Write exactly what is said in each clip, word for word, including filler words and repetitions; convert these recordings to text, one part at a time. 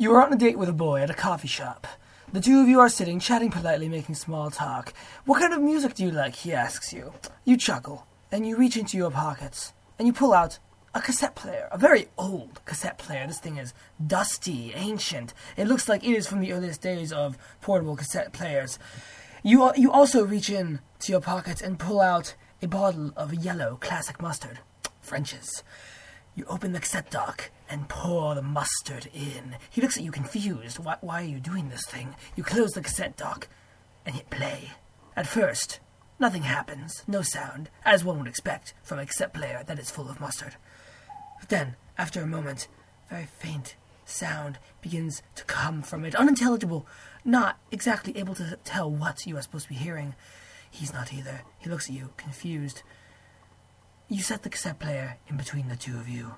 You are on a date with a boy at a coffee shop. The two of you are sitting, chatting politely, making small talk. What kind of music do you like, he asks you. You chuckle, and you reach into your pockets, and you pull out a cassette player, a very old cassette player. This thing is dusty, ancient. It looks like it is from the earliest days of portable cassette players. You you also reach in to your pocket and pull out a bottle of yellow classic mustard, French's. You open the cassette dock and pour the mustard in. He looks at you confused. Why, why are you doing this thing? You close the cassette dock and hit play. At first, nothing happens, no sound, as one would expect from a cassette player that is full of mustard. But then, after a moment, a very faint sound begins to come from it, unintelligible, not exactly able to tell what you are supposed to be hearing. He's not either. He looks at you, confused. You set the cassette player in between the two of you.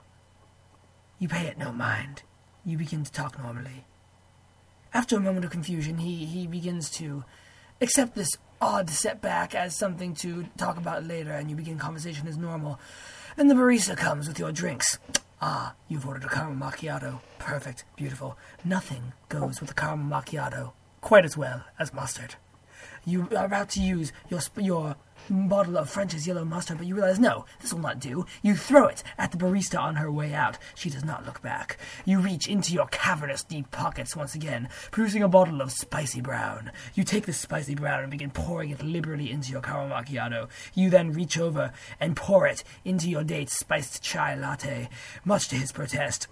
You pay it no mind. You begin to talk normally. After a moment of confusion, he, he begins to accept this odd setback as something to talk about later, and you begin conversation as normal. Then the barista comes with your drinks. Ah, you've ordered a caramel macchiato. Perfect, beautiful. Nothing goes with a caramel macchiato quite as well as mustard. You are about to use your your bottle of French's yellow mustard, but you realize, no, this will not do. You throw it at the barista on her way out. She does not look back. You reach into your cavernous deep pockets once again, producing a bottle of spicy brown. You take this spicy brown and begin pouring it liberally into your caramel macchiato. You then reach over and pour it into your date's spiced chai latte, much to his protest.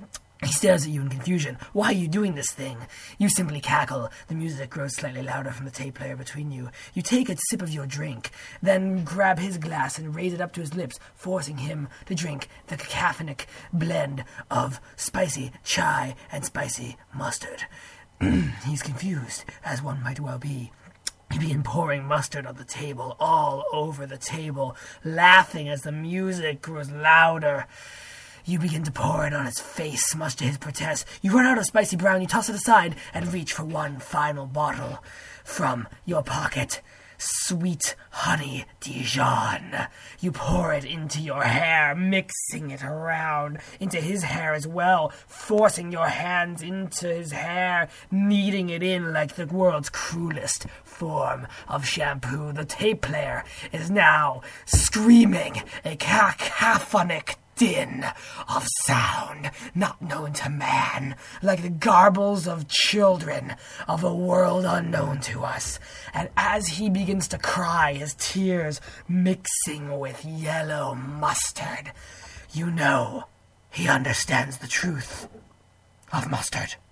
He stares at you in confusion. Why are you doing this thing? You simply cackle. The music grows slightly louder from the tape player between you. You take a sip of your drink, then grab his glass and raise it up to his lips, forcing him to drink the cacophonic blend of spicy chai and spicy mustard. He's confused, as one might well be. You begin pouring mustard on the table, all over the table, laughing as the music grows louder. You begin to pour it on his face, much to his protest. You run out of spicy brown, you toss it aside, and reach for one final bottle from your pocket. Sweet honey Dijon. You pour it into your hair, mixing it around into his hair as well, forcing your hands into his hair, kneading it in like the world's cruelest form of shampoo. The tape player is now screaming a cacophonic din of sound not known to man, like the garbles of children of a world unknown to us. And as he begins to cry, his tears mixing with yellow mustard, you know he understands the truth of mustard.